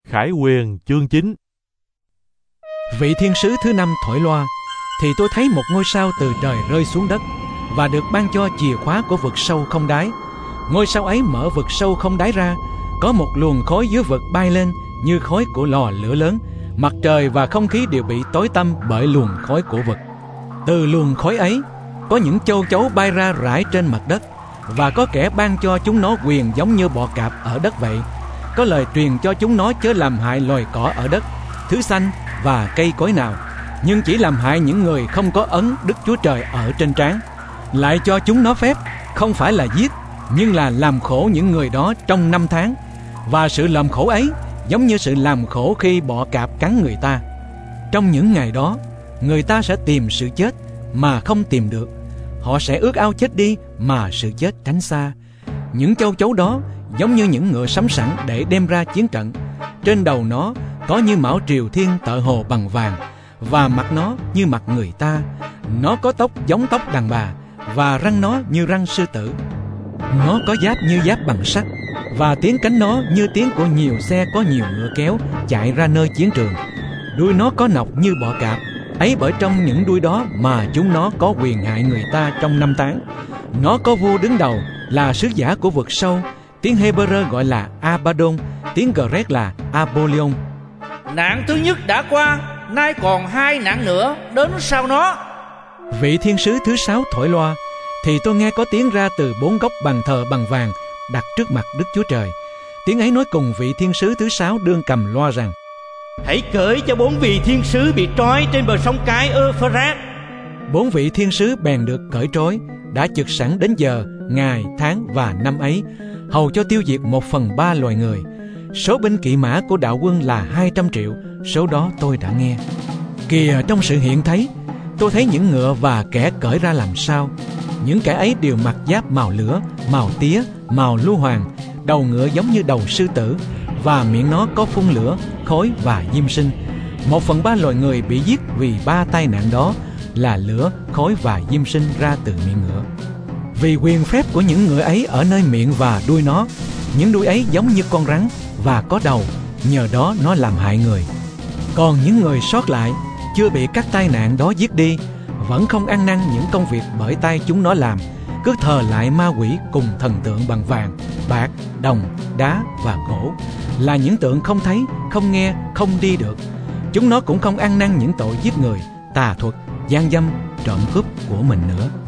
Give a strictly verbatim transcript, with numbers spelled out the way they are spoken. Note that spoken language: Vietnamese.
Khải Huyền chương chín. Vị thiên sứ thứ năm thổi loa, thì tôi thấy một ngôi sao từ trời rơi xuống đất và được ban cho chìa khóa của vực sâu không đáy. Ngôi sao ấy mở vực sâu không đáy ra, có một luồng khói dưới vực bay lên như khói của lò lửa lớn. Mặt trời và không khí đều bị tối tăm bởi luồng khói của vực. Từ luồng khói ấy có những châu chấu bay ra rải trên mặt đất, và có kẻ ban cho chúng nó quyền giống như bọ cạp ở đất vậy. Có lời truyền cho chúng nó chớ làm hại loài cỏ ở đất, thứ xanh và cây cối nào, nhưng chỉ làm hại những người không có ấn Đức Chúa Trời ở trên trán. Lại cho chúng nó phép không phải là giết, nhưng là làm khổ những người đó trong năm tháng. Và sự làm khổ ấy giống như sự làm khổ khi bọ cạp cắn người ta. Trong những ngày đó, người ta sẽ tìm sự chết mà không tìm được. Họ sẽ ước ao chết đi mà sự chết tránh xa. Những châu chấu đó giống như những ngựa sắm sẵn để đem ra chiến trận. Trên đầu nó có như mão triều thiên tợ hồ bằng vàng, và mặt nó như mặt người ta. Nó có tóc giống tóc đàn bà, và răng nó như răng sư tử. Nó có giáp như giáp bằng sắt, và tiếng cánh nó như tiếng của nhiều xe có nhiều ngựa kéo chạy ra nơi chiến trường. Đuôi nó có nọc như bọ cạp, ấy bởi trong những đuôi đó mà chúng nó có quyền hại người ta trong năm tháng. Nó có vua đứng đầu là sứ giả của vực sâu, tiếng Hebrew gọi là Abaddon, tiếng Grec là Apollyon. Nạn thứ nhất đã qua, nay còn hai nạn nữa đến sau nó. Vị thiên sứ thứ sáu thổi loa, thì tôi nghe có tiếng ra từ bốn góc bàn thờ bằng vàng đặt trước mặt Đức Chúa Trời. Tiếng ấy nói cùng vị thiên sứ thứ sáu đương cầm loa rằng: Hãy cởi cho bốn vị thiên sứ bị trói trên bờ sông Cái Euphrates. Bốn vị thiên sứ bèn được cởi trói, đã chực sẵn đến giờ, ngày, tháng và năm ấy, hầu cho tiêu diệt một phần ba loài người. Số binh kỵ mã của đạo quân là hai trăm triệu, số đó tôi đã nghe. Kìa, trong sự hiện thấy, tôi thấy những ngựa và kẻ cởi ra làm sao. Những kẻ ấy đều mặc giáp màu lửa, màu tía, màu lưu hoàng, đầu ngựa giống như đầu sư tử, và miệng nó có phun lửa, khói và diêm sinh. Một phần ba loài người bị giết vì ba tai nạn đó là lửa, khói và diêm sinh ra từ miệng ngựa. Vì quyền phép của những ngựa ấy ở nơi miệng và đuôi nó, những đuôi ấy giống như con rắn và có đầu, nhờ đó nó làm hại người. Còn những người sót lại chưa bị các tai nạn đó giết đi, vẫn không ăn năn những công việc bởi tay chúng nó làm, cứ thờ lại ma quỷ cùng thần tượng bằng vàng, bạc, đồng, đá và gỗ, là những tượng không thấy, không nghe, không đi được. Chúng nó cũng không ăn năn những tội giết người, tà thuật, gian dâm, trộm cướp của mình nữa.